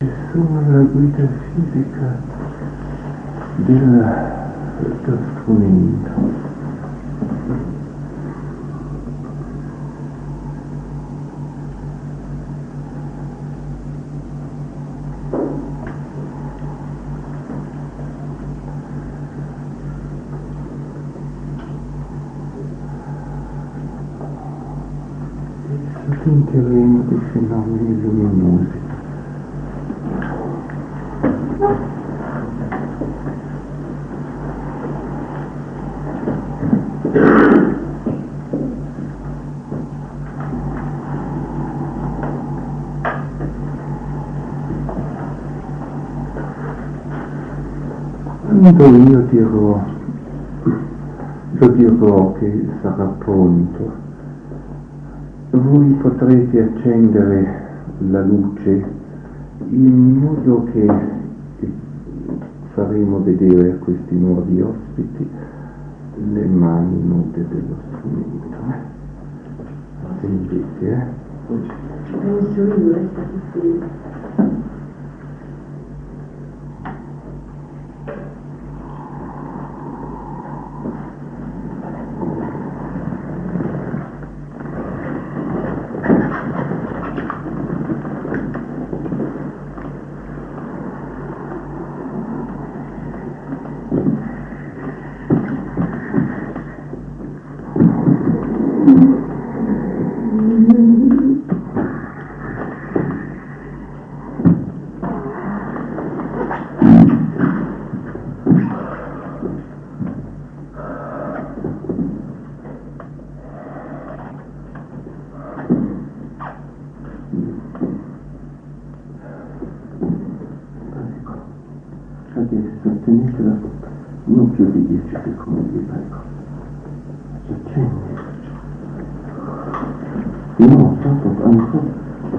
Sono la guida fisica dello strumento. Sentiremo dei fenomeni luminosi. Quando io lo dirò che sarà pronto, voi potrete accendere la luce in modo che faremo vedere a questi nuovi ospiti le mani nude dello strumento. Sentite, adesso tenetela non più di 10 secondi, prego. Si accende. No, dopo ancora.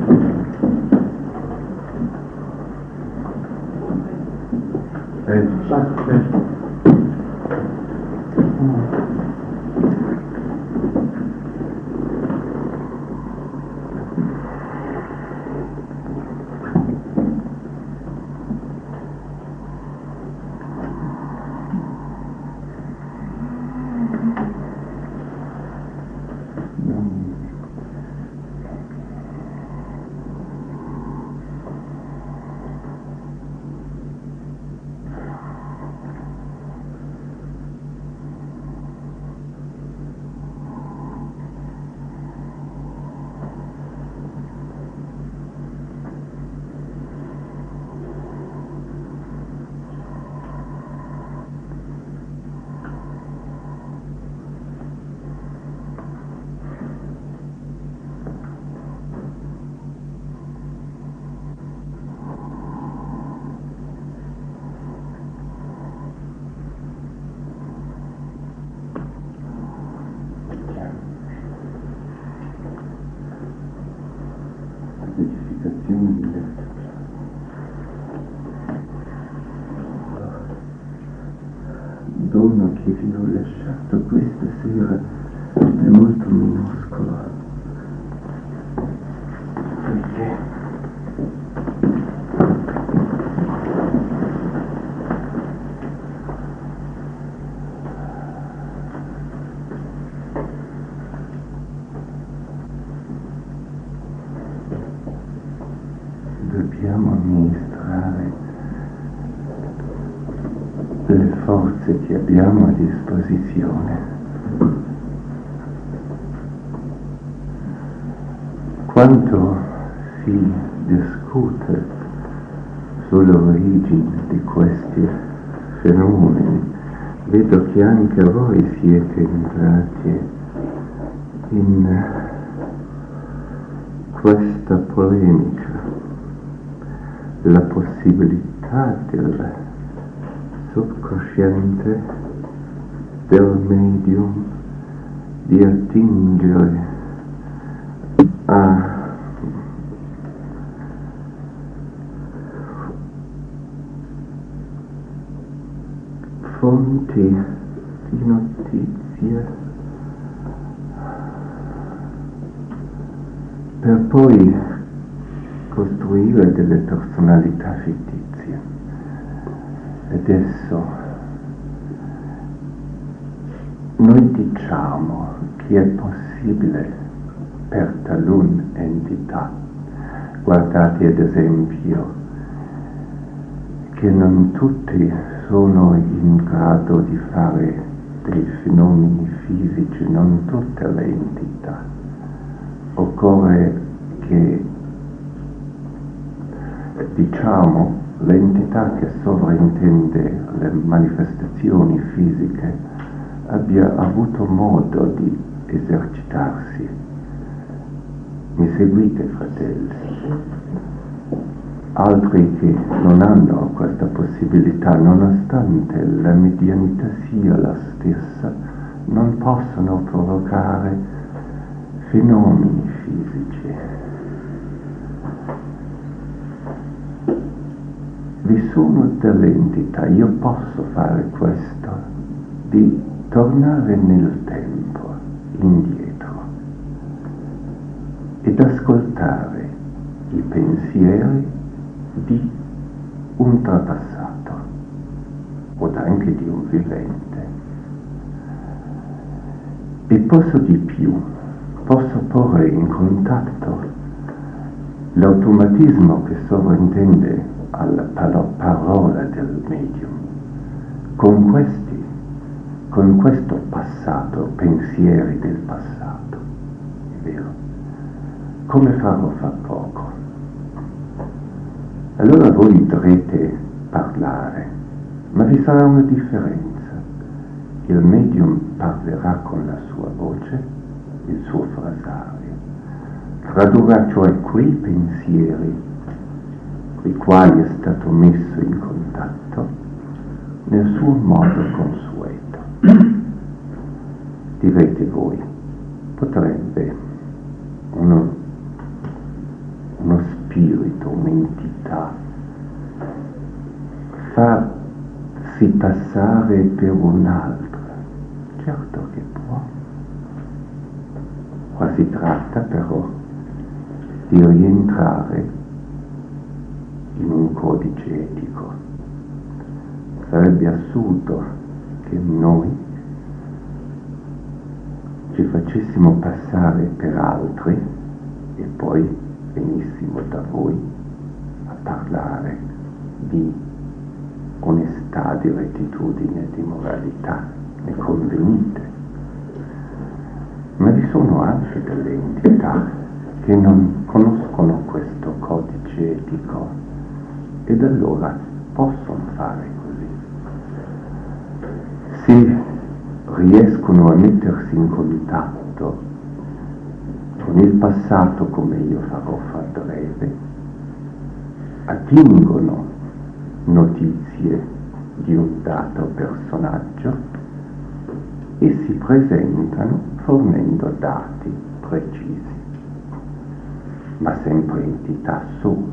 Dono che vi ho lasciato questa sera è molto minuscolo, perché dobbiamo amministrare le forze che abbiamo a disposizione. Quanto si discute sull'origine di questi fenomeni, vedo che anche voi siete entrati in questa polemica, la possibilità del subconsciente del medium di attingere a fonti di notizie per poi costruire delle personalità fittizie. Adesso noi diciamo che è possibile per talune entità, guardate ad esempio che non tutti sono in grado di fare dei fenomeni fisici, non tutte le entità. Occorre che, diciamo, l'entità che sovrintende le manifestazioni fisiche abbia avuto modo di esercitarsi. Mi seguite, fratelli? Altri che non hanno questa possibilità, nonostante la medianità sia la stessa, non possono provocare fenomeni fisici. Vi sono delle entità, io posso fare questo, di tornare nel tempo, indietro, ed ascoltare i pensieri di un trapassato, o anche di un vivente. E posso di più, posso porre in contatto l'automatismo che sovrintende alla parola del medium con questo passato, pensieri del passato, è vero? Come farò fra poco? Allora voi dovrete parlare, ma vi sarà una differenza. Il medium parlerà con la sua voce, il suo frasario, tradurrà cioè quei pensieri con i quali è stato messo in contatto nel suo modo consueto. Direte voi, potrebbe uno spirito, un'entità farsi passare per un'altra? Certo che può. Qua si tratta però di rientrare in un codice etico. Sarebbe assurdo che noi ci facessimo passare per altri e poi venissimo da voi a parlare di onestà, di rettitudine, di moralità. Ne convenite? Ma vi sono anche delle entità che non conoscono questo codice etico ed allora possono fare così. Se riescono a mettersi in contatto con il passato, come io farò fra breve, attingono notizie di un dato personaggio e si presentano fornendo dati precisi, ma sempre entità solo.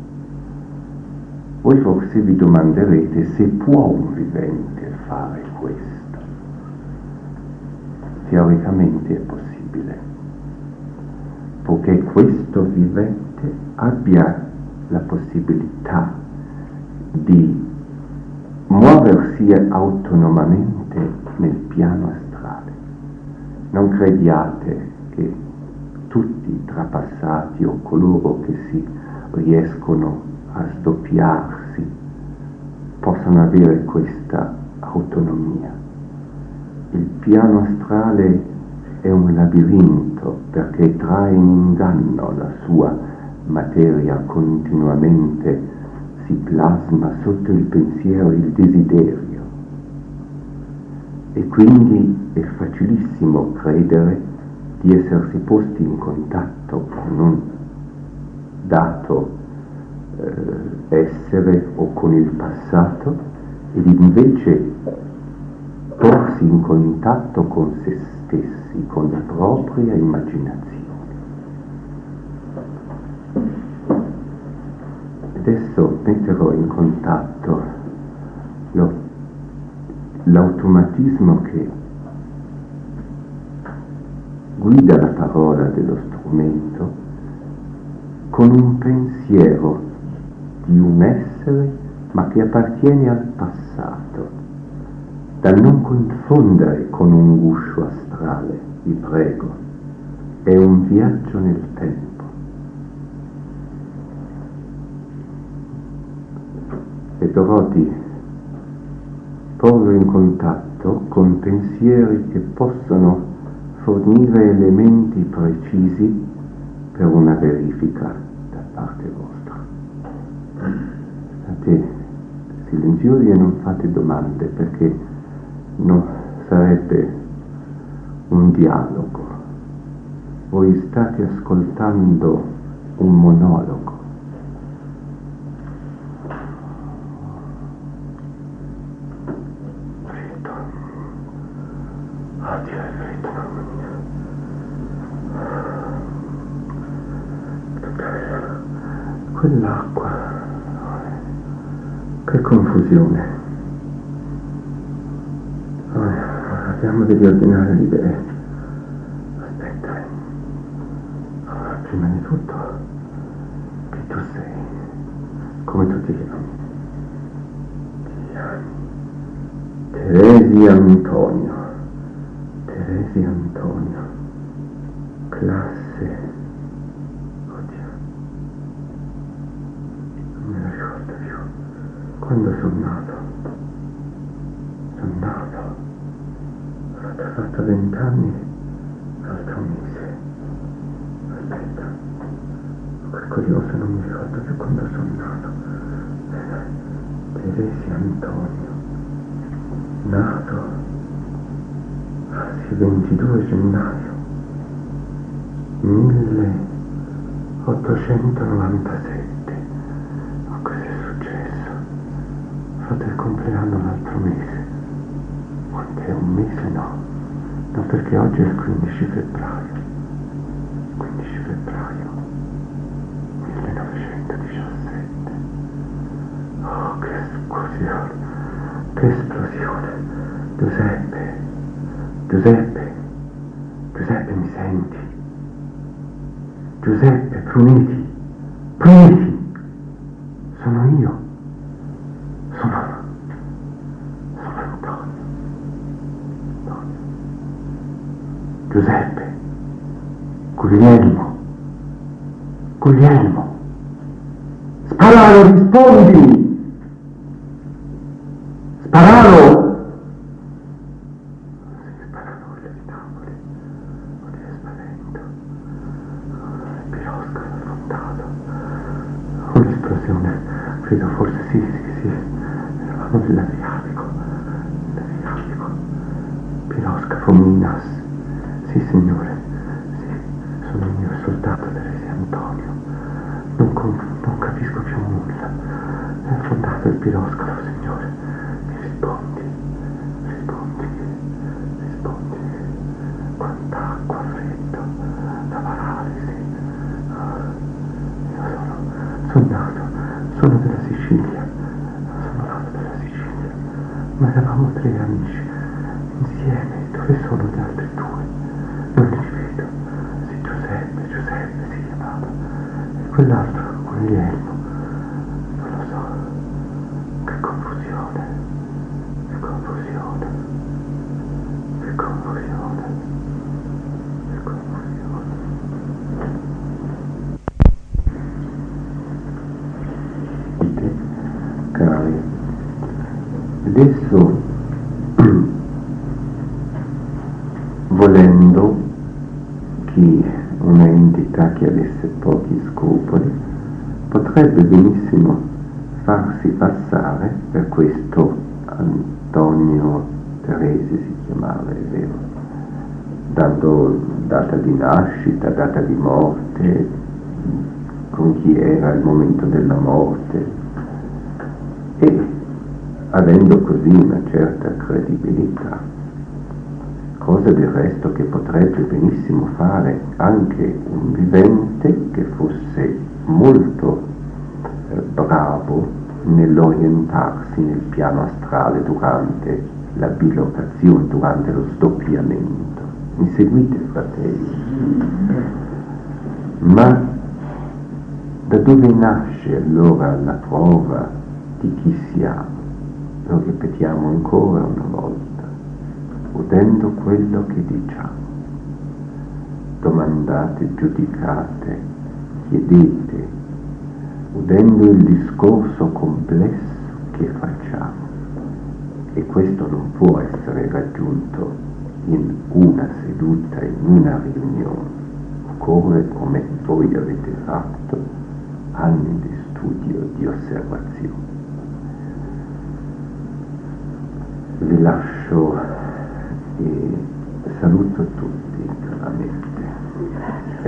Voi forse vi domanderete se può un vivente fare questo. Teoricamente è possibile, poiché questo vivente abbia la possibilità di muoversi autonomamente nel piano astrale. Non crediate che tutti i trapassati o coloro che si riescono a sdoppiarsi possano avere questa autonomia. Il piano astrale è un labirinto perché trae in inganno la sua materia, continuamente si plasma sotto il pensiero e il desiderio, e quindi è facilissimo credere di essersi posti in contatto con un dato essere o con il passato, ed invece porsi in contatto con se stessi, con la propria immaginazione. Adesso metterò in contatto l'automatismo che guida la parola dello strumento con un pensiero di un essere ma che appartiene al passato, da non confondere con un guscio astrale, vi prego, è un viaggio nel tempo. E Dorothy porlo in contatto con pensieri che possono fornire elementi precisi per una verifica da parte vostra. State silenziosi e non fate domande, perché non sarebbe un dialogo. Voi state ascoltando un monologo. Freddo. Oddio, è freddo, mamma mia. Quell'acqua, che confusione. Abbiamo devi ordinare le idee. Aspetta, prima di tutto, che tu sei, come tu ti chiami? Teresi Antonio. Teresi Antonio, classe, oddio, non me la ricordo più. Quando sono nato? Ho fatto 20 anni l'altro mese. Aspetta, quel curioso, non mi ricordo più quando sono nato. Teresi Antonio, nato, sì, 22 gennaio 1897. Ma cosa è successo? Ho fatto il compleanno l'altro mese. Quant'è? Un mese? No, perché oggi è il 15 febbraio 1917. Oh, che esplosione. Giuseppe, mi senti? Giuseppe, Pruniti, sono io, sono Antonio. Giuseppe, Guglielmo, Spararo, rispondimi! Spararo! Sparano quelle di Napoli, oddio, spavento. Il piroscafo affondato. Un'esplosione, credo, forse sì, eravamo nell'Adriatico, piroscafo Minas, sì signore, sì, sono io, il soldato Teresi Antonio, non capisco più nulla, è affondato il piroscafo, signore, mi rispondi, quanta acqua, freddo, la paralisi, io sono della Sicilia, ma eravamo 3 amici, insieme, dove sono gli altri 2? Non li vedo. Sì, Giuseppe si chiamava, e quell'altro, Guglielmo, non lo so, che confusione. Cari, adesso volendo chi una entità che avesse pochi scrupoli potrebbe benissimo farsi passare per questo Antonio Teresi, si chiamava, è vero, dando data di nascita, data di morte, con chi era al momento della morte, e avendo così una certa credibilità, cosa del resto che potrebbe benissimo fare anche un vivente che fosse molto bravo nell'orientarsi nel piano astrale durante la bilocazione, durante lo sdoppiamento. Mi seguite, fratelli? Ma Da dove nasce allora la prova di chi siamo? Lo ripetiamo ancora una volta, udendo quello che diciamo. Domandate, giudicate, chiedete, udendo il discorso complesso che facciamo. E questo non può essere raggiunto in una seduta, in una riunione. Occorre, come voi avete fatto, anni di studio, di osservazione. Vi lascio e saluto tutti caramente.